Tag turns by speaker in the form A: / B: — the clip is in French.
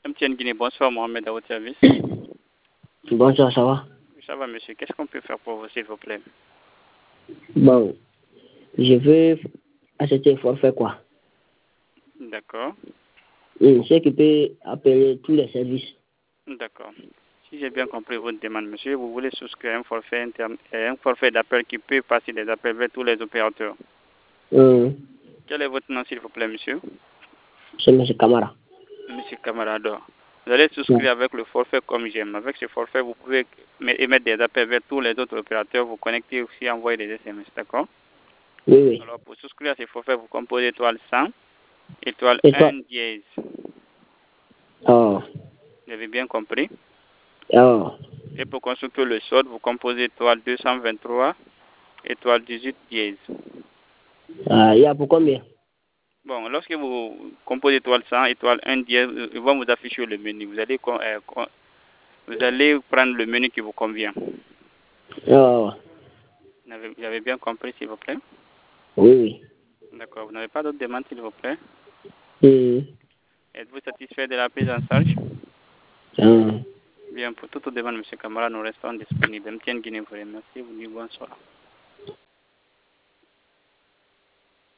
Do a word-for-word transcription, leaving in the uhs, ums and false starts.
A: M T N Guinée, bonsoir Mohamed à votre service.
B: Bonsoir, ça va?
A: Ça va monsieur, qu'est-ce qu'on peut faire pour vous s'il vous plaît?
B: Bon, je veux acheter un forfait quoi.
A: D'accord.
B: Hum, c'est qui peut appeler tous les services.
A: D'accord. Si j'ai bien compris votre demande, monsieur, vous voulez souscrire un forfait interne, un forfait d'appel qui peut passer des appels vers tous les opérateurs.
B: Hum,
A: Quel est votre nom s'il vous plaît monsieur?
B: c'est M. Camara.
A: Monsieur Camarador. Vous allez souscrire
B: Ouais.
A: avec le forfait comme j'aime. Avec ce forfait, vous pouvez émettre des appels vers tous les autres opérateurs, vous connecter aussi, envoyer des S M S, d'accord?
B: Oui, oui.
A: Alors, pour souscrire à ce forfait, vous composez étoile cent, étoile
B: Et toi?
A: un dièse.
B: Oh,
A: Vous avez bien compris?
B: oh,
A: Et pour consulter le solde, vous composez étoile deux cent vingt-trois, étoile dix-huit dièse.
B: ah, il y a pour combien?
A: Bon, lorsque vous composez étoile cent, étoile un dièse, ils vont vous afficher le menu. Vous allez, euh, vous allez prendre le menu qui vous convient.
B: Oh,
A: Vous avez, vous avez bien compris, s'il vous plaît?
B: oui, oui.
A: D'accord. Vous n'avez pas d'autres demandes, s'il vous plaît?
B: Hum,
A: Êtes-vous satisfait de la prise en charge?
B: hum.
A: Bien, pour toute demande, M. Camara, nous restons disponibles. M T N Guinée vous remercie. Vous dites bonsoir.